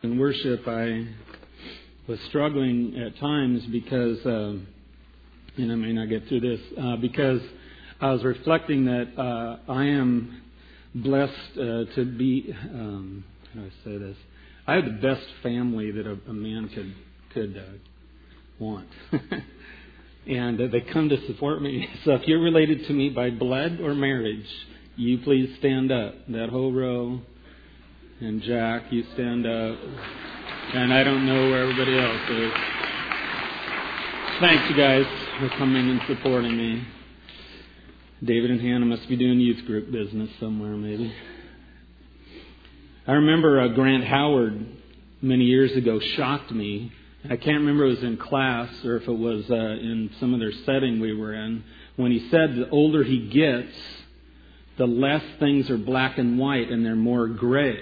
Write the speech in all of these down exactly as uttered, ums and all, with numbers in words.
In worship, I was struggling at times because, uh, and I may not get through this, uh, because I was reflecting that uh, I am blessed uh, to be, um, how do I say this? I have the best family that a, a man could could uh, want. And uh, they come to support me. So if you're related to me by blood or marriage, you please stand up. That whole row. And Jack, you stand up. And I don't know where everybody else is. Thanks, you guys, for coming and supporting me. David and Hannah must be doing youth group business somewhere, maybe. I remember uh, Grant Howard many years ago shocked me. I can't remember if it was in class or if it was uh, in some other setting we were in, when he said the older he gets, the less things are black and white and they're more gray.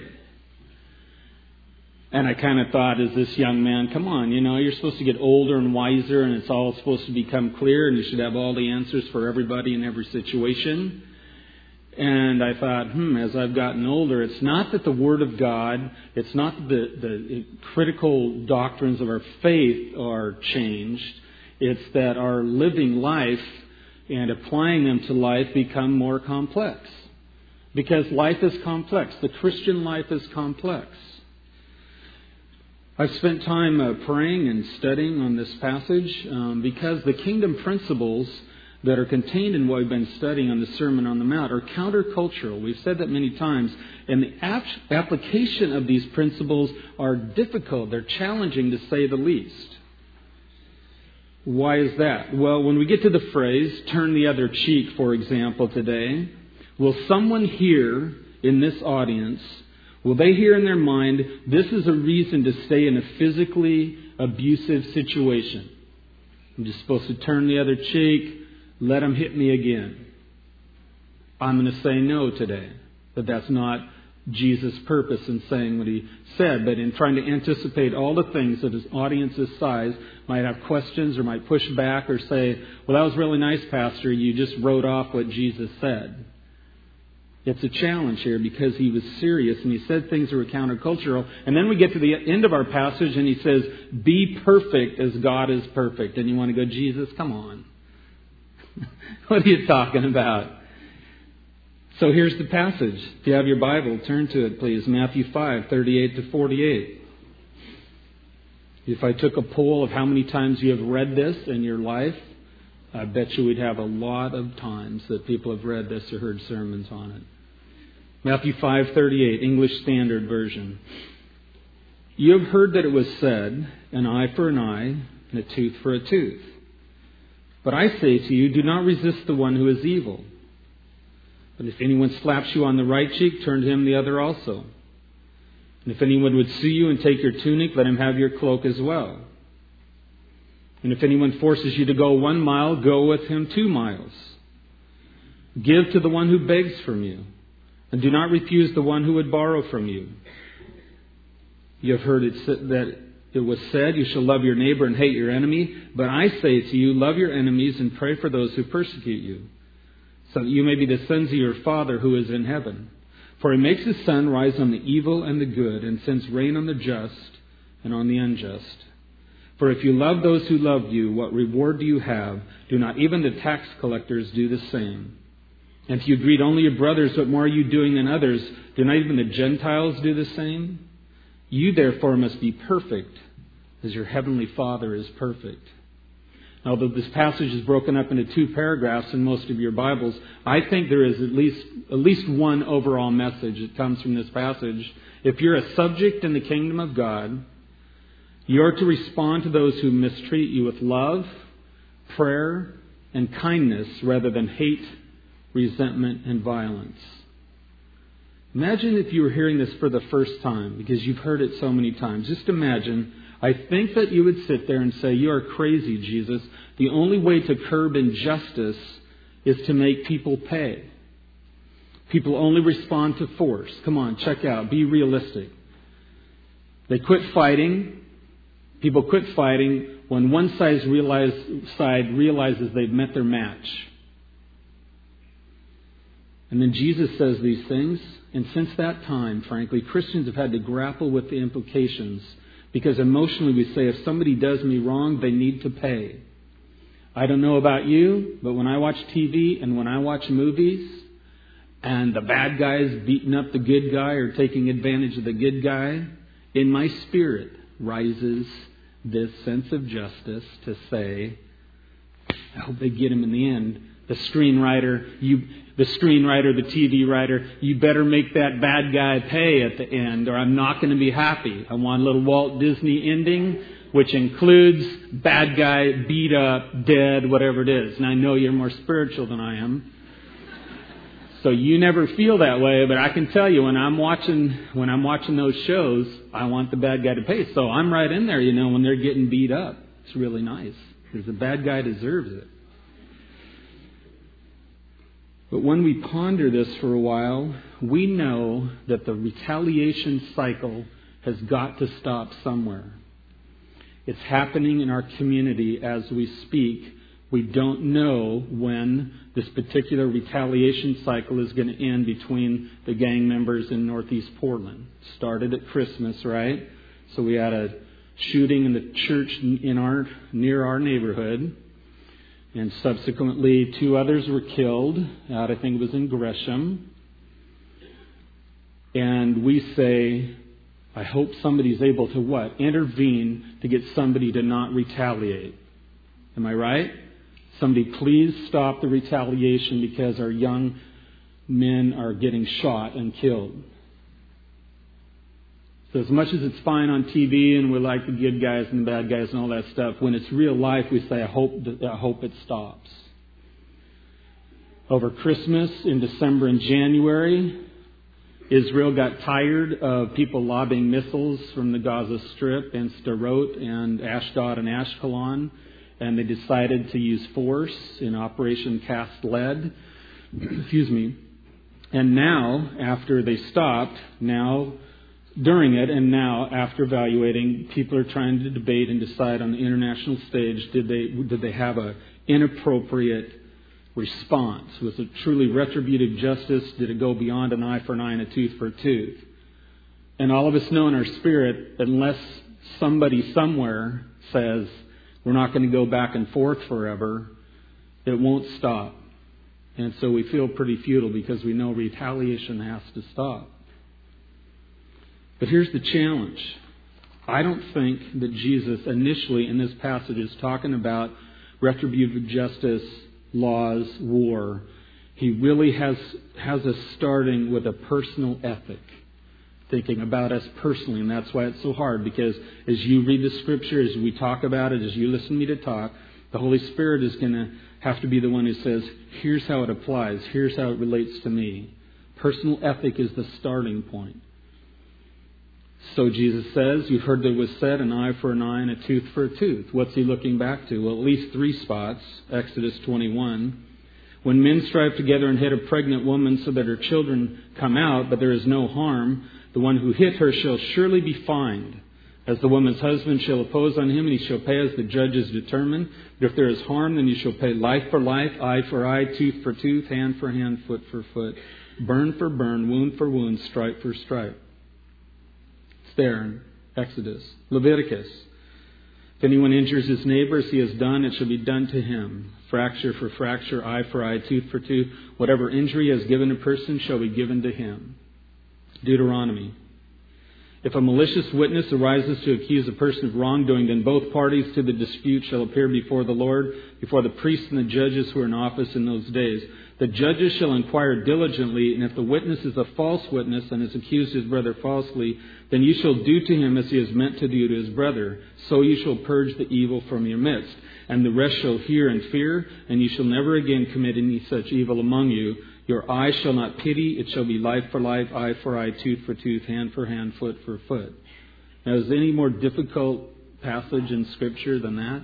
And I kind of thought, as this young man, come on, you know, you're supposed to get older and wiser and it's all supposed to become clear and you should have all the answers for everybody in every situation. And I thought, hmm, as I've gotten older, it's not that the Word of God, it's not that the, the critical doctrines of our faith are changed. It's that our living life and applying them to life become more complex. Because life is complex. The Christian life is complex. I've spent time uh, praying and studying on this passage um, because the kingdom principles that are contained in what we've been studying on the Sermon on the Mount are countercultural. We've said that many times. And the ap- application of these principles are difficult. They're challenging, to say the least. Why is that? Well, when we get to the phrase, turn the other cheek, for example, today, will someone here in this audience, will they hear in their mind, this is a reason to stay in a physically abusive situation? I'm just supposed to turn the other cheek, let them hit me again. I'm going to say no today. But that's not Jesus' purpose in saying what he said. But in trying to anticipate all the things that his audience's size might have questions or might push back or say, well, that was really nice, Pastor. You just wrote off what Jesus said. It's a challenge here because he was serious and he said things that were countercultural. And then we get to the end of our passage and he says, be perfect as God is perfect. And you want to go, Jesus, come on. What are you talking about? So here's the passage. If you have your Bible, turn to it, please. Matthew five, thirty-eight to forty-eight. If I took a poll of how many times you have read this in your life, I bet you we'd have a lot of times that people have read this or heard sermons on it. Matthew five thirty-eight, English Standard Version. You have heard that it was said, an eye for an eye and a tooth for a tooth. But I say to you, do not resist the one who is evil. But if anyone slaps you on the right cheek, turn to him the other also. And if anyone would sue you and take your tunic, let him have your cloak as well. And if anyone forces you to go one mile, go with him two miles. Give to the one who begs from you, and do not refuse the one who would borrow from you. You have heard it said that it was said, you shall love your neighbor and hate your enemy. But I say to you, love your enemies and pray for those who persecute you, so that you may be the sons of your Father who is in heaven. For he makes his sun rise on the evil and the good, and sends rain on the just and on the unjust. For if you love those who love you, what reward do you have? Do not even the tax collectors do the same? And if you greet only your brothers, what more are you doing than others? Do not even the Gentiles do the same? You therefore must be perfect, as your heavenly Father is perfect. Although this passage is broken up into two paragraphs in most of your Bibles, I think there is at least at least one overall message that comes from this passage. If you're a subject in the kingdom of God, you're to respond to those who mistreat you with love, prayer, and kindness rather than hate, resentment, and violence. Imagine if you were hearing this for the first time, because you've heard it so many times. Just imagine, I think that you would sit there and say, you are crazy, Jesus. The only way to curb injustice is to make people pay. People only respond to force. Come on, check out. Be realistic. They quit fighting. People quit fighting when one side, realize, side realizes they've met their match. And then Jesus says these things. And since that time, frankly, Christians have had to grapple with the implications, because emotionally we say, if somebody does me wrong, they need to pay. I don't know about you, but when I watch T V and when I watch movies, and the bad guy is beating up the good guy or taking advantage of the good guy, in my spirit rises this sense of justice to say, I hope they get him in the end. The screenwriter, you, the screenwriter, the T V writer, you better make that bad guy pay at the end, or I'm not going to be happy. I want a little Walt Disney ending, which includes bad guy, beat up, dead, whatever it is. And I know you're more spiritual than I am, so you never feel that way. But I can tell you, when I'm watching, when I'm watching those shows, I want the bad guy to pay. So I'm right in there, you know, when they're getting beat up. It's really nice, because the bad guy deserves it. But when we ponder this for a while, we know that the retaliation cycle has got to stop somewhere. It's happening in our community as we speak. We don't know when this particular retaliation cycle is going to end between the gang members in Northeast Portland. Started at Christmas, right? So we had a shooting in the church in our near our neighborhood. And subsequently, two others were killed out, I think it was in Gresham. And we say, I hope somebody's able to what? Intervene to get somebody to not retaliate. Am I right? Somebody please stop the retaliation, because our young men are getting shot and killed. So as much as it's fine on T V and we like the good guys and the bad guys and all that stuff, when it's real life, we say, I hope, I hope it stops. Over Christmas, in December and January, Israel got tired of people lobbing missiles from the Gaza Strip and Sderot and Ashdod and Ashkelon, and they decided to use force in Operation Cast Lead. Excuse me. And now, after they stopped, now... During it and now, after evaluating, people are trying to debate and decide on the international stage, did they did they have an inappropriate response? Was it truly retributive justice? Did it go beyond an eye for an eye and a tooth for a tooth? And all of us know in our spirit, unless somebody somewhere says, we're not going to go back and forth forever, it won't stop. And so we feel pretty futile, because we know retaliation has to stop. But here's the challenge. I don't think that Jesus initially in this passage is talking about retributive justice, laws, war. He really has, has us starting with a personal ethic, thinking about us personally. And that's why it's so hard, because as you read the Scripture, as we talk about it, as you listen to me to talk, the Holy Spirit is going to have to be the one who says, here's how it applies, here's how it relates to me. Personal ethic is the starting point. So Jesus says, you've heard that it was said, an eye for an eye and a tooth for a tooth. What's he looking back to? Well, at least three spots. Exodus twenty-one. When men strive together and hit a pregnant woman so that her children come out, but there is no harm, the one who hit her shall surely be fined. As the woman's husband shall oppose on him, and he shall pay as the judges determine. But if there is harm, then you shall pay life for life, eye for eye, tooth for tooth, hand for hand, foot for foot, burn for burn, wound for wound, stripe for stripe. There in Exodus. Leviticus. If anyone injures his neighbor as he has done, it shall be done to him. Fracture for fracture, eye for eye, tooth for tooth. Whatever injury has given a person shall be given to him. Deuteronomy. If a malicious witness arises to accuse a person of wrongdoing, then both parties to the dispute shall appear before the Lord, before the priests and the judges who are in office in those days. The judges shall inquire diligently, and if the witness is a false witness and has accused his brother falsely, then you shall do to him as he is meant to do to his brother. So you shall purge the evil from your midst. And the rest shall hear and fear, and you shall never again commit any such evil among you. Your eye shall not pity, it shall be life for life, eye for eye, tooth for tooth, hand for hand, foot for foot. Now, is there any more difficult passage in Scripture than that?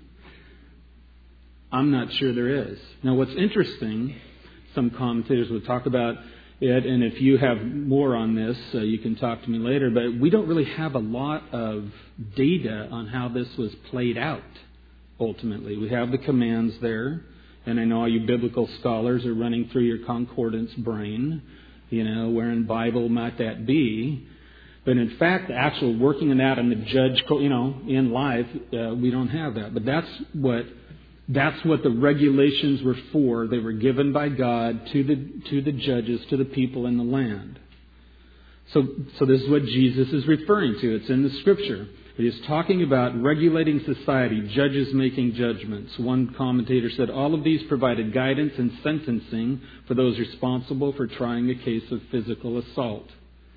I'm not sure there is. Now, what's interesting, some commentators will talk about it, and if you have more on this, uh, you can talk to me later, but we don't really have a lot of data on how this was played out, ultimately. We have the commands there, and I know all you biblical scholars are running through your concordance brain You know, where in Bible might that be? But in fact, the actual working it out in the judge, you know, in life, uh, we don't have that. But that's what that's what the regulations were for. They were given by God to the to the judges, to the people in the land. So, so this is what Jesus is referring to. It's in the Scripture. He is talking about regulating society, judges making judgments. One commentator said all of these provided guidance and sentencing for those responsible for trying a case of physical assault.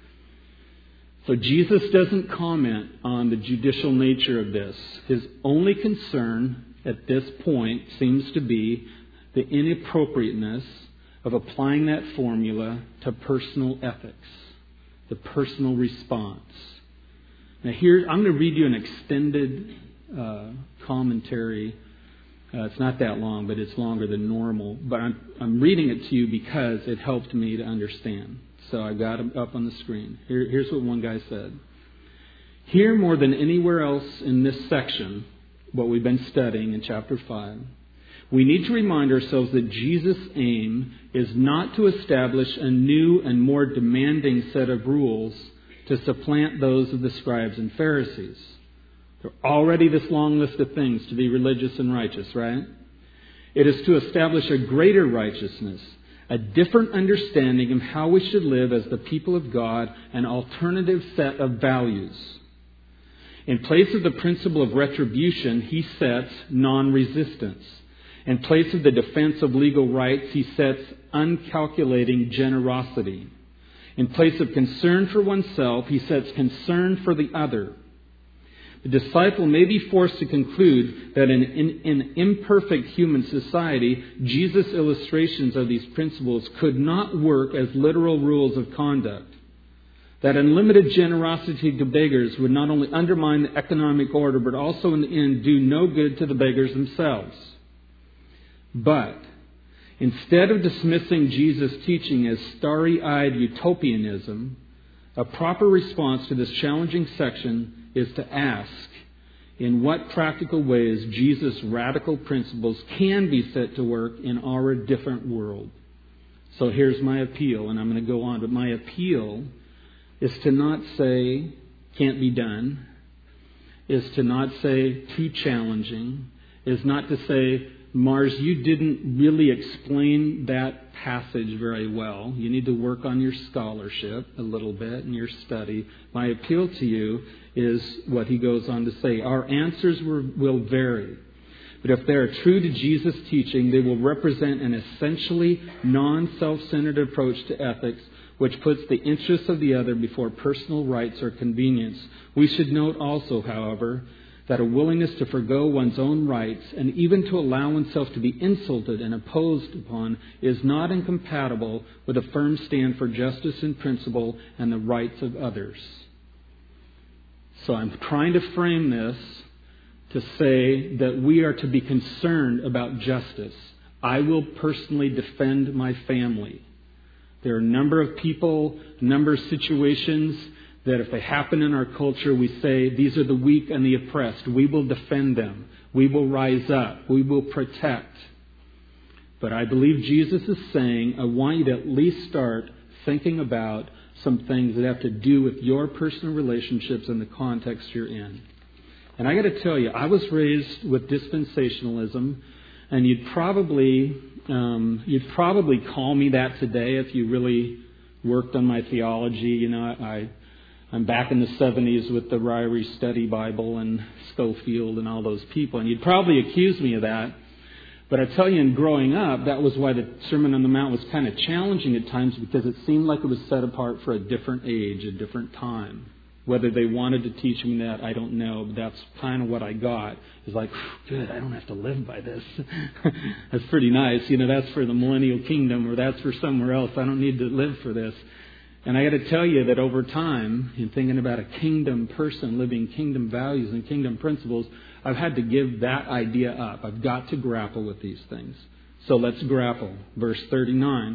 So Jesus doesn't comment on the judicial nature of this. His only concern at this point seems to be the inappropriateness of applying that formula to personal ethics, the personal response. Now here, I'm going to read you an extended uh, commentary. Uh, it's not that long, but it's longer than normal. But I'm, I'm reading it to you because it helped me to understand. So I got it up on the screen. Here, here's what one guy said. Here, more than anywhere else in this section, what we've been studying in chapter five, we need to remind ourselves that Jesus' aim is not to establish a new and more demanding set of rules to supplant those of the scribes and Pharisees. There are already this long list of things to be religious and righteous, right? It is to establish a greater righteousness, a different understanding of how we should live as the people of God, an alternative set of values. In place of the principle of retribution, he sets non-resistance. In place of the defense of legal rights, he sets uncalculating generosity. In place of concern for oneself, he sets concern for the other. The disciple may be forced to conclude that in, in, in imperfect human society, Jesus' illustrations of these principles could not work as literal rules of conduct. That unlimited generosity to beggars would not only undermine the economic order, but also in the end do no good to the beggars themselves. But instead of dismissing Jesus' teaching as starry-eyed utopianism, a proper response to this challenging section is to ask, in what practical ways Jesus' radical principles can be set to work in our different world. So here's my appeal, and I'm going to go on, but my appeal is to not say, can't be done, is to not say, too challenging, is not to say, Mars, you didn't really explain that passage very well. You need to work on your scholarship a little bit and your study. My appeal to you is what he goes on to say. Our answers will, will vary. But if they are true to Jesus' teaching, they will represent an essentially non-self-centered approach to ethics, which puts the interests of the other before personal rights or convenience. We should note also, however, that a willingness to forgo one's own rights and even to allow oneself to be insulted and opposed upon is not incompatible with a firm stand for justice in principle and the rights of others. So I'm trying to frame this to say that we are to be concerned about justice. I will personally defend my family. There are a number of people, a number of situations that if they happen in our culture, we say, these are the weak and the oppressed. We will defend them. We will rise up. We will protect. But I believe Jesus is saying, I want you to at least start thinking about some things that have to do with your personal relationships and the context you're in. And I got to tell you, I was raised with dispensationalism, and you'd probably, um, you'd probably call me that today if you really worked on my theology. You know, I... I'm back in the seventies with the Ryrie Study Bible and Schofield and all those people. And you'd probably accuse me of that. But I tell you, in growing up, that was why the Sermon on the Mount was kind of challenging at times, because it seemed like it was set apart for a different age, a different time. Whether they wanted to teach me that, I don't know. But that's kind of what I got. It's like, good, I don't have to live by this. That's pretty nice. You know, that's for the millennial kingdom, or that's for somewhere else. I don't need to live for this. And I got to tell you that over time, in thinking about a kingdom person living kingdom values and kingdom principles, I've had to give that idea up. I've got to grapple with these things. So let's grapple. Verse thirty-nine.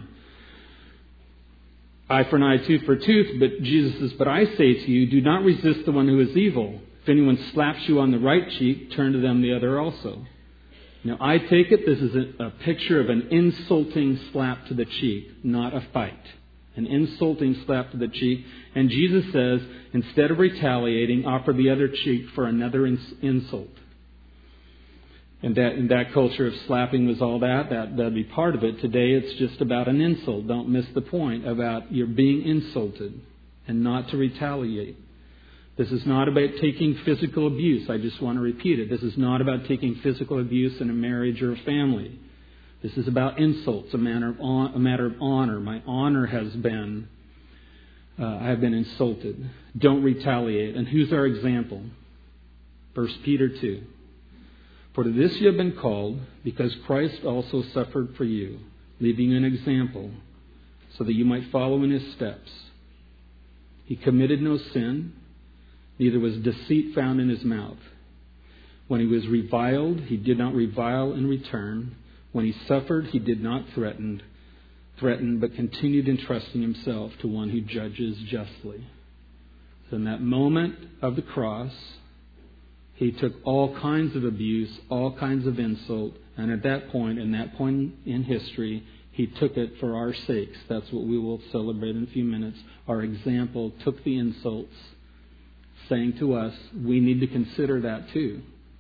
Eye for an eye, tooth for tooth. But Jesus says, but I say to you, do not resist the one who is evil. If anyone slaps you on the right cheek, turn to them the other also. Now, I take it this is a, a picture of an insulting slap to the cheek, not a fight. An insulting slap to the cheek. And Jesus says, instead of retaliating, offer the other cheek for another ins- insult. And that, in that culture of slapping was all that, that, that'd be part of it. Today it's just about an insult. Don't miss the point about you're being insulted and not to retaliate. This is not about taking physical abuse. I just want to repeat it. This is not about taking physical abuse in a marriage or a family. This is about insults, a matter of, on, a matter of honor. My honor has been, uh, I have been insulted. Don't retaliate. And who's our example? First Peter two. For to this you have been called, because Christ also suffered for you, leaving you an example, so that you might follow in his steps. He committed no sin, neither was deceit found in his mouth. When he was reviled, he did not revile in return. When he suffered, he did not threaten, threaten, but continued entrusting himself to one who judges justly. So in that moment of the cross, he took all kinds of abuse, all kinds of insult, and at that point, in that point in history, he took it for our sakes. That's what we will celebrate in a few minutes. Our example took the insults, saying to us, we need to consider that too.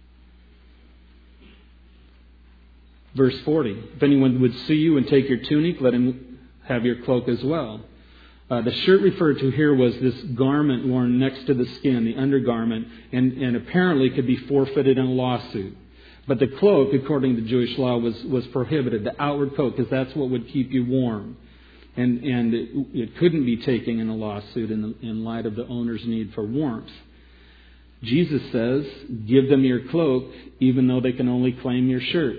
Verse forty, if anyone would sue you and take your tunic, let him have your cloak as well. Uh, the shirt referred to here was this garment worn next to the skin, the undergarment, and, and apparently could be forfeited in a lawsuit. But the cloak, according to Jewish law, was, was prohibited, the outward coat, because that's what would keep you warm. And, and it, it couldn't be taken in a lawsuit in, the, in light of the owner's need for warmth. Jesus says, give them your cloak, even though they can only claim your shirt.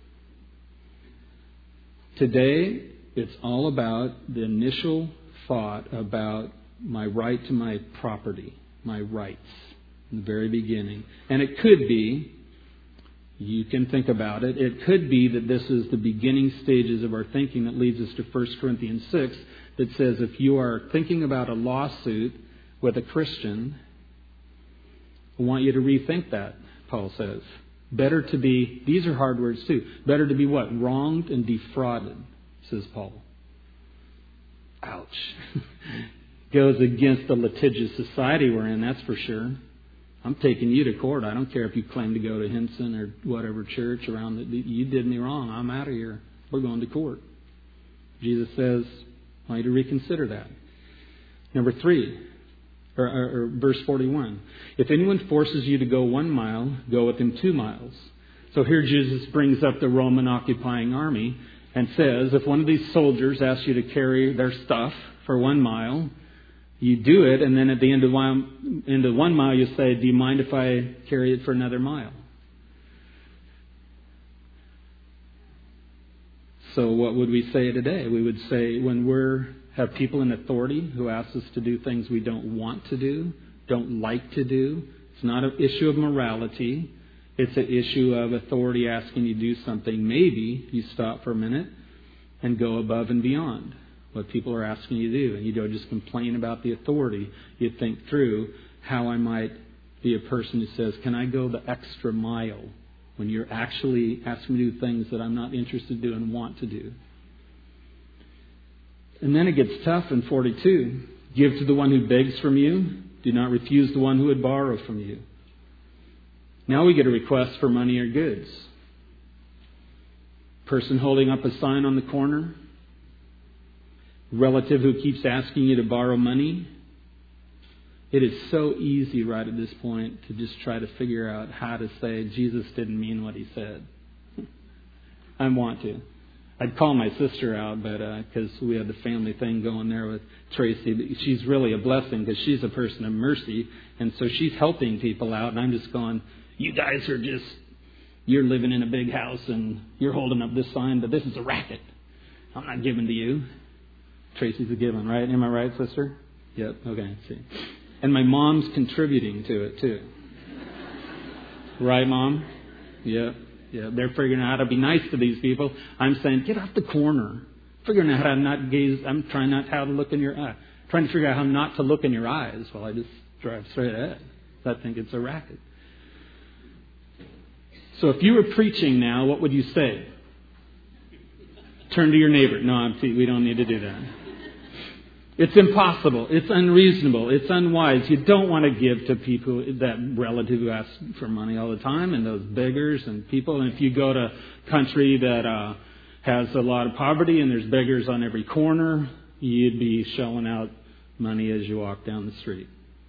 Today, it's all about the initial thought about my right to my property, my rights, in the very beginning. And it could be, you can think about it, it could be that this is the beginning stages of our thinking that leads us to First Corinthians six, that says if you are thinking about a lawsuit with a Christian, I want you to rethink that, Paul says. Better to be, these are hard words too, better to be what? Wronged and defrauded, says Paul. Ouch. Goes against the litigious society we're in, that's for sure. I'm taking you to court. I don't care if you claim to go to Henson or whatever church around. The, you did me wrong. I'm out of here. We're going to court. Jesus says, I want you to reconsider that. Number three, or, or, or verse forty-one. If anyone forces you to go one mile, go with him two miles. So here Jesus brings up the Roman occupying army and says, if one of these soldiers asks you to carry their stuff for one mile, you do it, and then at the end of one, end of one mile you say, do you mind if I carry it for another mile? So what would we say today? We would say when we have people in authority who ask us to do things we don't want to do, don't like to do, it's not an issue of morality. It's an issue of authority asking you to do something. Maybe you stop for a minute and go above and beyond what people are asking you to do. And you don't just complain about the authority. You think through how I might be a person who says, can I go the extra mile when you're actually asking me to do things that I'm not interested to do and want to do. And then it gets tough in forty-two. Give to the one who begs from you. Do not refuse the one who would borrow from you. Now we get a request for money or goods. Person holding up a sign on the corner. Relative who keeps asking you to borrow money. It is so easy right at this point to just try to figure out how to say Jesus didn't mean what he said. I want to. I'd call my sister out, but because uh, we had the family thing going there with Tracy. She's really a blessing because she's a person of mercy. And so she's helping people out. And I'm just going, you guys are just, you're living in a big house and you're holding up this sign, but this is a racket. I'm not giving to you. Tracy's a given, right? Am I right, sister? Yep. Okay. See. And my mom's contributing to it too. Right, Mom? Yep. Yeah, they're figuring out how to be nice to these people. I'm saying, get off the corner. Figuring out how to not gaze. I'm trying not how to look in your eye. Trying to figure out how not to look in your eyes while I just drive straight ahead. I think it's a racket. So if you were preaching now, what would you say? Turn to your neighbor. No, I'm, we don't need to do that. It's impossible. It's unreasonable. It's unwise. You don't want to give to people, that relative who asks for money all the time, and those beggars and people. And if you go to a country that uh, has a lot of poverty and there's beggars on every corner, you'd be shelling out money as you walk down the street.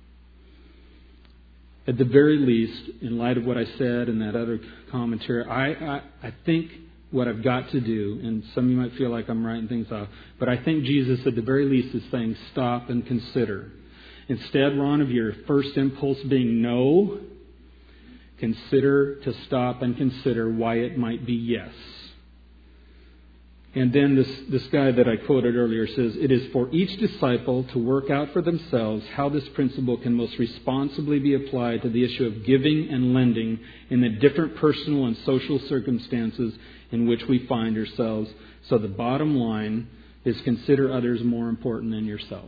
At the very least, in light of what I said and that other commentary, I, I, I think what I've got to do, and some of you might feel like I'm writing things off, but I think Jesus at the very least is saying stop and consider. Instead, Ron, of your first impulse being no, consider to stop and consider why it might be yes. And then this, this guy that I quoted earlier says, it is for each disciple to work out for themselves how this principle can most responsibly be applied to the issue of giving and lending in the different personal and social circumstances in which we find ourselves. So the bottom line is consider others more important than yourself.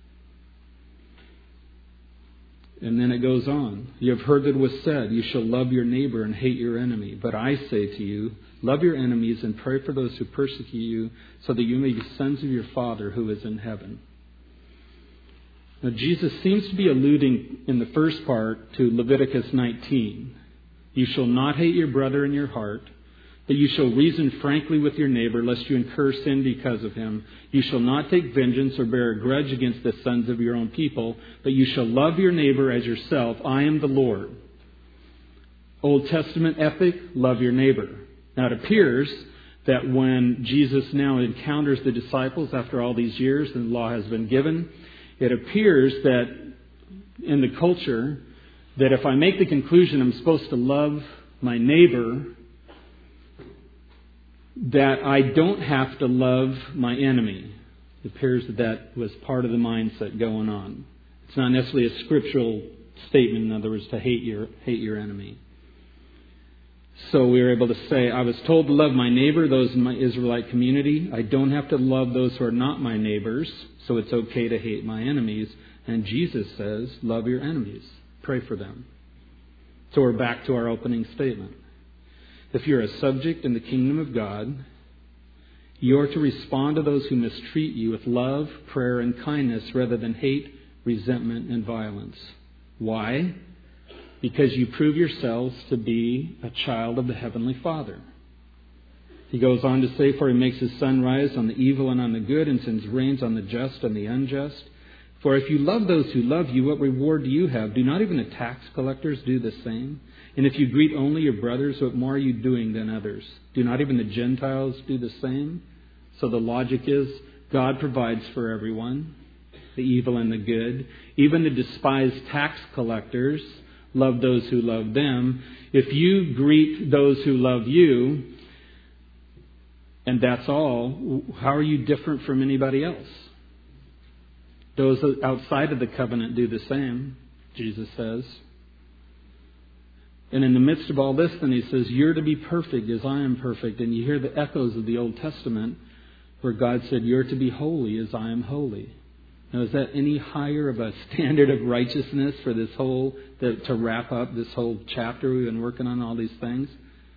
And then it goes on. You have heard that it was said, you shall love your neighbor and hate your enemy. But I say to you, love your enemies and pray for those who persecute you, so that you may be sons of your Father who is in heaven. Now, Jesus seems to be alluding in the first part to Leviticus nineteen. You shall not hate your brother in your heart, but you shall reason frankly with your neighbor, lest you incur sin because of him. You shall not take vengeance or bear a grudge against the sons of your own people, but you shall love your neighbor as yourself. I am the Lord. Old Testament ethic, love your neighbor. Now it appears that when Jesus now encounters the disciples after all these years and the law has been given, it appears that in the culture that if I make the conclusion I'm supposed to love my neighbor, that I don't have to love my enemy. It appears that that was part of the mindset going on. It's not necessarily a scriptural statement, in other words, to hate your hate your enemy. So we were able to say, I was told to love my neighbor, those in my Israelite community. I don't have to love those who are not my neighbors, so it's okay to hate my enemies. And Jesus says, love your enemies. Pray for them. So we're back to our opening statement. If you're a subject in the kingdom of God, you are to respond to those who mistreat you with love, prayer, and kindness rather than hate, resentment, and violence. Why? Because you prove yourselves to be a child of the Heavenly Father. He goes on to say, for he makes his sun rise on the evil and on the good, and sends rains on the just and the unjust. For if you love those who love you, what reward do you have? Do not even the tax collectors do the same? And if you greet only your brothers, what more are you doing than others? Do not even the Gentiles do the same? So the logic is, God provides for everyone, the evil and the good. Even the despised tax collectors love those who love them. If you greet those who love you, and that's all, how are you different from anybody else? Those outside of the covenant do the same, Jesus says. And in the midst of all this, then he says, you're to be perfect as I am perfect. And you hear the echoes of the Old Testament where God said, you're to be holy as I am holy. Now, is that any higher of a standard of righteousness for this whole, the, to wrap up this whole chapter? We've been working on all these things.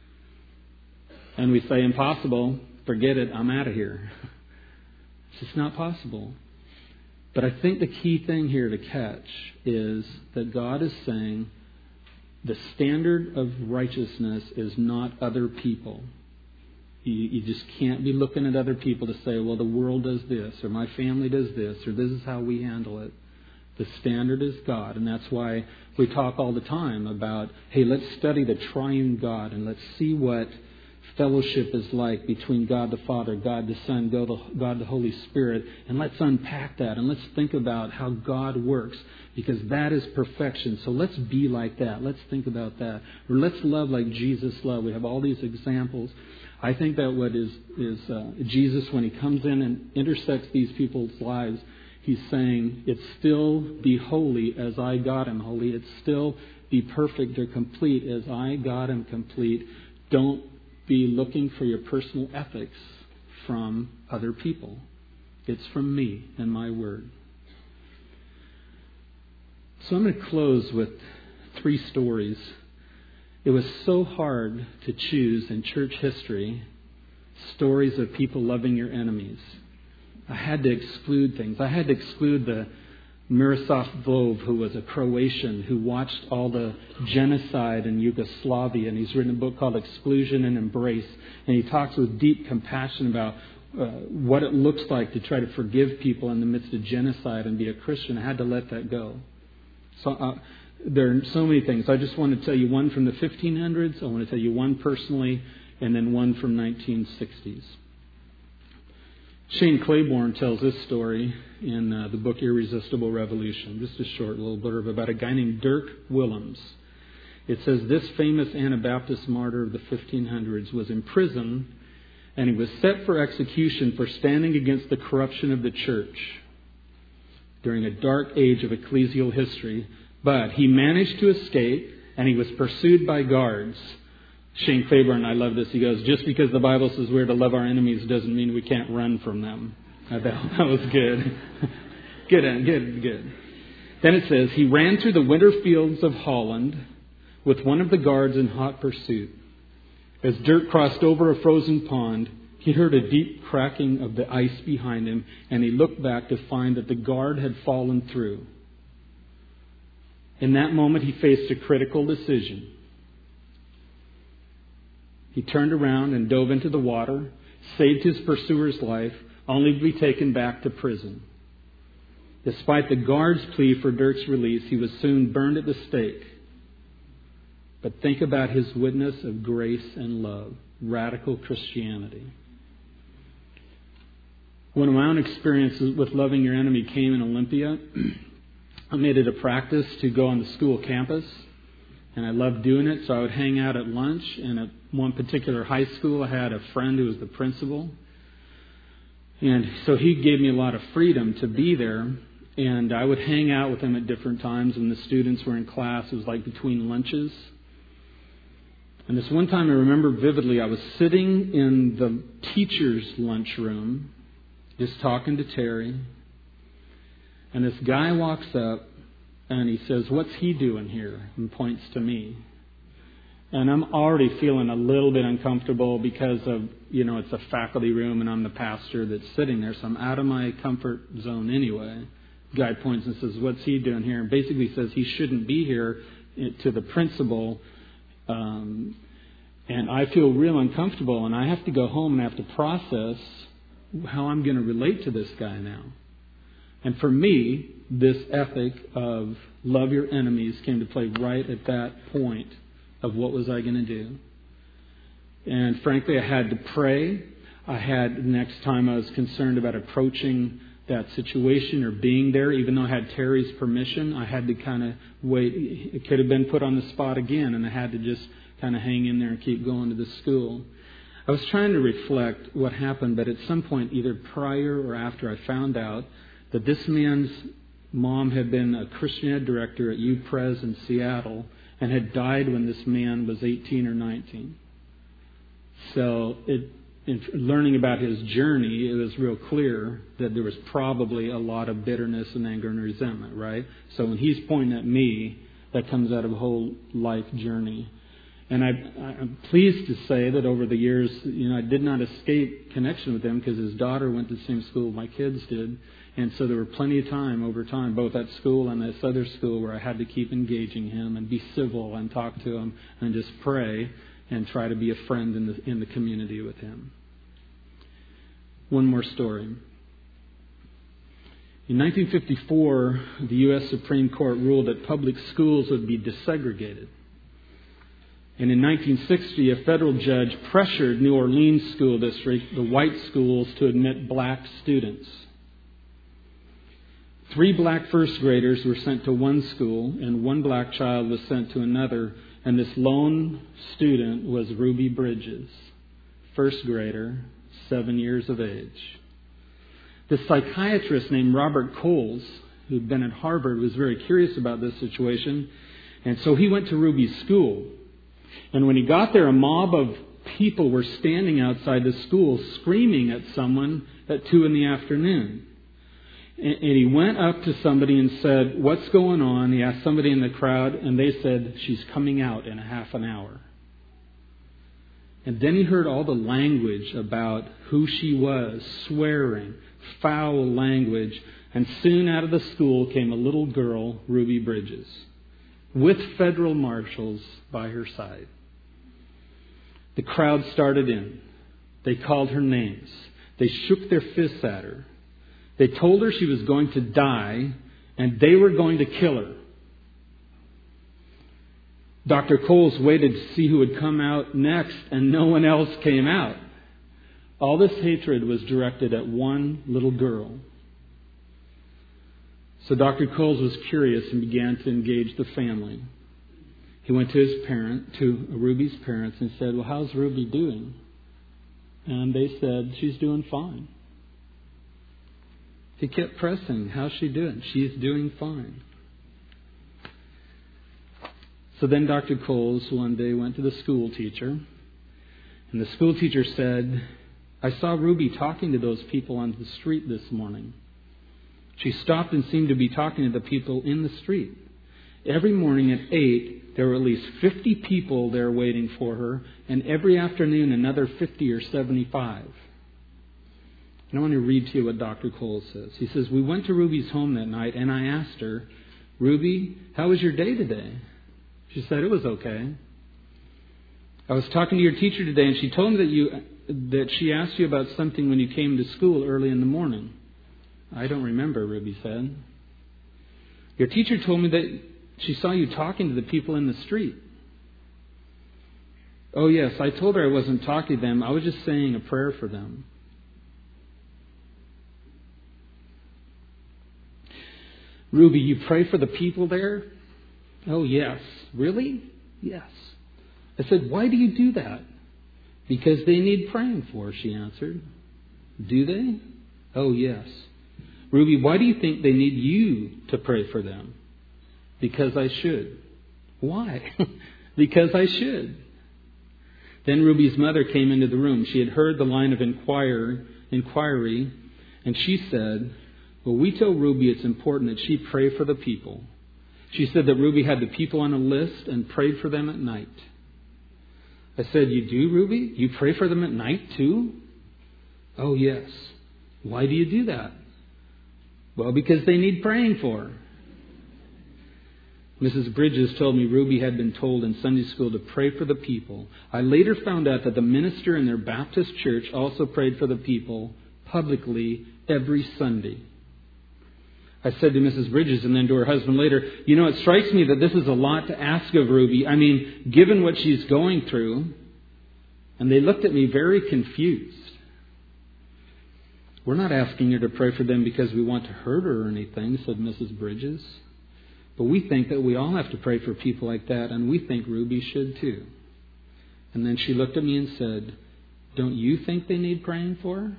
And we say, impossible, forget it, I'm out of here. It's just not possible. But I think the key thing here to catch is that God is saying the standard of righteousness is not other people. You, you just can't be looking at other people to say, well, the world does this, or my family does this, or this is how we handle it. The standard is God. And that's why we talk all the time about, hey, let's study the triune God and let's see what fellowship is like between God the Father, God the Son, God the Holy Spirit. And let's unpack that and let's think about how God works, because that is perfection. So let's be like that. Let's think about that. Or let's love like Jesus loved. We have all these examples. I think that what is, is uh, Jesus, when he comes in and intersects these people's lives, he's saying, it's still be holy as I, God, am holy. It's still be perfect or complete as I, God, am complete. Don't be looking for your personal ethics from other people. It's from me and my word. So I'm going to close with three stories. It was so hard to choose in church history stories of people loving your enemies. I had to exclude things. I had to exclude the Miroslav Volf, who was a Croatian who watched all the genocide in Yugoslavia, and he's written a book called Exclusion and Embrace, and he talks with deep compassion about uh, what it looks like to try to forgive people in the midst of genocide and be a Christian. I had to let that go. So uh, there are so many things. I just want to tell you one from the fifteen hundreds, I want to tell you one personally, and then one from nineteen sixties. Shane Claiborne tells this story in uh, the book Irresistible Revolution. Just a short little blurb about a guy named Dirk Willems. It says, this famous Anabaptist martyr of the fifteen hundreds was in prison, and he was set for execution for standing against the corruption of the church during a dark age of ecclesial history. But he managed to escape, and he was pursued by guards. Shane Claiborne, I love this. He goes, just because the Bible says we're to love our enemies doesn't mean we can't run from them. I thought that was good. good, good, good. Then it says, he ran through the winter fields of Holland with one of the guards in hot pursuit. As Dirk crossed over a frozen pond, he heard a deep cracking of the ice behind him, and he looked back to find that the guard had fallen through. In that moment, he faced a critical decision. He turned around and dove into the water, saved his pursuer's life, only to be taken back to prison. Despite the guard's plea for Dirk's release, he was soon burned at the stake. But think about his witness of grace and love, radical Christianity. When my own experiences with loving your enemy came in Olympia, I made it a practice to go on the school campus. And I loved doing it, so I would hang out at lunch. And at one particular high school, I had a friend who was the principal. And so he gave me a lot of freedom to be there. And I would hang out with him at different times when the students were in class. It was like between lunches. And this one time I remember vividly, I was sitting in the teacher's lunchroom, just talking to Terry. And this guy walks up. And he says, what's he doing here? And points to me. And I'm already feeling a little bit uncomfortable because of, you know, it's a faculty room and I'm the pastor that's sitting there. So I'm out of my comfort zone anyway. The guy points and says, what's he doing here? And basically says he shouldn't be here to the principal. Um, and I feel real uncomfortable. And I have to go home and I have to process how I'm going to relate to this guy now. And for me, this ethic of love your enemies came to play right at that point of what was I going to do. And frankly, I had to pray. I had, the next time I was concerned about approaching that situation or being there, even though I had Terry's permission, I had to kind of wait. It could have been put on the spot again, and I had to just kind of hang in there and keep going to the school. I was trying to reflect what happened, but at some point, either prior or after, I found out that this man's mom had been a Christian ed director at U Pres in Seattle and had died when this man was eighteen or nineteen. So it, in learning about his journey, it was real clear that there was probably a lot of bitterness and anger and resentment, right? So when he's pointing at me, that comes out of a whole life journey. And I, I'm pleased to say that over the years, you know, I did not escape connection with him because his daughter went to the same school my kids did. And so there were plenty of time over time, both at school and this other school, where I had to keep engaging him and be civil and talk to him and just pray and try to be a friend in the in the community with him. One more story. In nineteen fifty-four, the U S Supreme Court ruled that public schools would be desegregated. And in nineteen sixty, a federal judge pressured New Orleans School District, the white schools, to admit black students. Three black first graders were sent to one school, and one black child was sent to another. And this lone student was Ruby Bridges, first grader, seven years of age. This psychiatrist named Robert Coles, who'd been at Harvard, was very curious about this situation. And so he went to Ruby's school. And when he got there, a mob of people were standing outside the school screaming at someone at two in the afternoon. And he went up to somebody and said, what's going on? He asked somebody in the crowd, and they said, she's coming out in a half an hour. And then he heard all the language about who she was, swearing, foul language. And soon out of the school came a little girl, Ruby Bridges, with federal marshals by her side. The crowd started in. They called her names. They shook their fists at her. They told her she was going to die and they were going to kill her. Doctor Coles waited to see who would come out next, and no one else came out. All this hatred was directed at one little girl. So Doctor Coles was curious and began to engage the family. He went to his parent, to Ruby's parents, and said, "Well, how's Ruby doing?" And they said, "She's doing fine." He kept pressing, "How's she doing?" "She's doing fine." So then Doctor Coles one day went to the school teacher, and the school teacher said, "I saw Ruby talking to those people on the street this morning. She stopped and seemed to be talking to the people in the street. Every morning at eight, there were at least fifty people there waiting for her, and every afternoon another fifty or seventy-five. And I want to read to you what Doctor Coles says. He says, "We went to Ruby's home that night, and I asked her, 'Ruby, how was your day today?' She said, 'It was okay. I was talking to your teacher today, and she told me that you that she asked you about something when you came to school early in the morning.' 'I don't remember,' Ruby said. 'Your teacher told me that she saw you talking to the people in the street.' 'Oh, yes, I told her I wasn't talking to them. I was just saying a prayer for them.' Ruby, you pray for the people there?' 'Oh, yes.' 'Really?' 'Yes.' I said, 'Why do you do that?' 'Because they need praying for,' she answered. 'Do they?' 'Oh, yes.' 'Ruby, why do you think they need you to pray for them?' 'Because I should.' 'Why?' 'Because I should.' Then Ruby's mother came into the room. She had heard the line of inquire, inquiry, and she said, 'Well, we told Ruby it's important that she pray for the people.' She said that Ruby had the people on a list and prayed for them at night. I said, 'You do, Ruby? You pray for them at night too?' 'Oh, yes.' 'Why do you do that?' 'Well, because they need praying for.' Missus Bridges told me Ruby had been told in Sunday school to pray for the people. I later found out that the minister in their Baptist church also prayed for the people publicly every Sunday. I said to Missus Bridges and then to her husband later, 'You know, it strikes me that this is a lot to ask of Ruby. I mean, given what she's going through.' And they looked at me very confused. 'We're not asking her to pray for them because we want to hurt her or anything,' said Missus Bridges. 'But we think that we all have to pray for people like that, and we think Ruby should too.' And then she looked at me and said, 'Don't you think they need praying for?'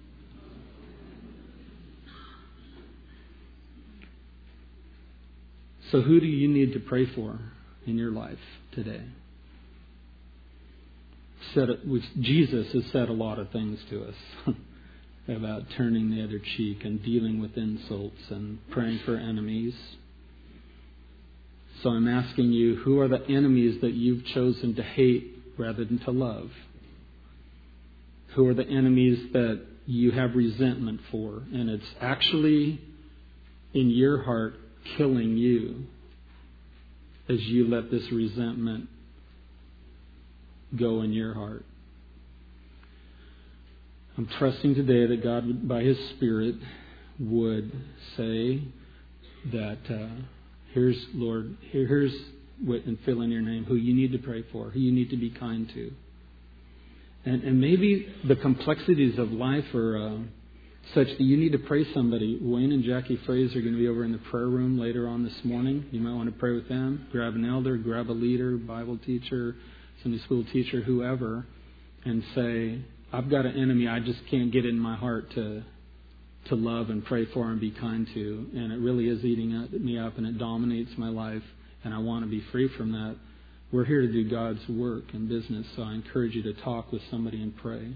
So who do you need to pray for in your life today? Said it, Jesus has said a lot of things to us about turning the other cheek and dealing with insults and praying for enemies. So I'm asking you, who are the enemies that you've chosen to hate rather than to love? Who are the enemies that you have resentment for, and it's actually in your heart killing you as you let this resentment go in your heart? I'm trusting today that God, by His Spirit, would say that uh, here's, Lord, here, here's what, and fill in your name, who you need to pray for, who you need to be kind to. And, and maybe the complexities of life are uh, such that you need to pray somebody. Wayne and Jackie Fraser are going to be over in the prayer room later on this morning. You might want to pray with them. Grab an elder, grab a leader, Bible teacher, Sunday school teacher, whoever, and say, I've got an enemy I just can't get in my heart to to love and pray for and be kind to. And it really is eating me up and it dominates my life, and I want to be free from that. We're here to do God's work and business, so I encourage you to talk with somebody and pray.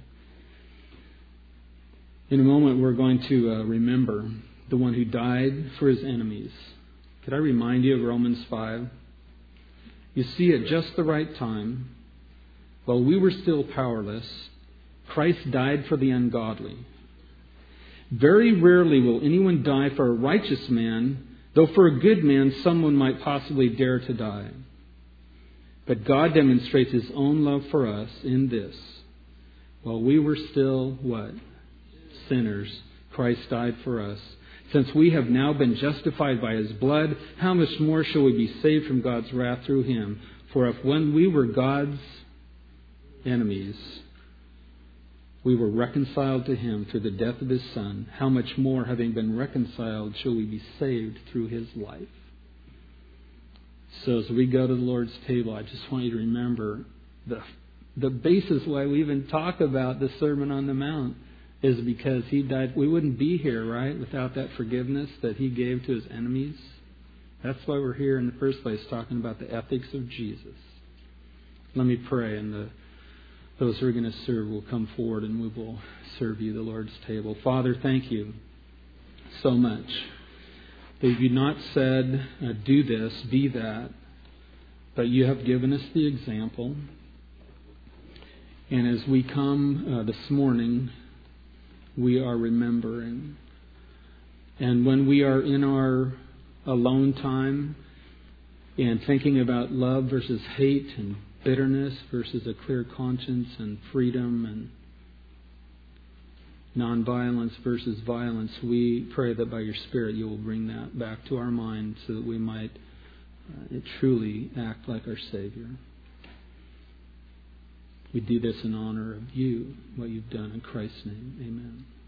In a moment, we're going to uh, remember the one who died for his enemies. Could I remind you of Romans five? You see, at just the right time, while we were still powerless, Christ died for the ungodly. Very rarely will anyone die for a righteous man, though for a good man someone might possibly dare to die. But God demonstrates His own love for us in this. While we were still, what? Sinners, Christ died for us. Since we have now been justified by His blood, how much more shall we be saved from God's wrath through Him? For if when we were God's enemies, we were reconciled to Him through the death of His Son, how much more, having been reconciled, shall we be saved through His life? So as we go to the Lord's table, I just want you to remember the the basis why we even talk about the Sermon on the Mount is because He died. We wouldn't be here, right, without that forgiveness that He gave to His enemies. That's why we're here in the first place, talking about the ethics of Jesus. Let me pray, and the, those who are going to serve will come forward and we will serve you the Lord's table. Father, thank you so much that you've not said, uh, do this, be that, but you have given us the example. And as we come uh, this morning, we are remembering. And when we are in our alone time and thinking about love versus hate and bitterness versus a clear conscience and freedom and nonviolence versus violence, we pray that by your Spirit you will bring that back to our mind so that we might uh, truly act like our Savior. We do this in honor of you, what you've done in Christ's name. Amen.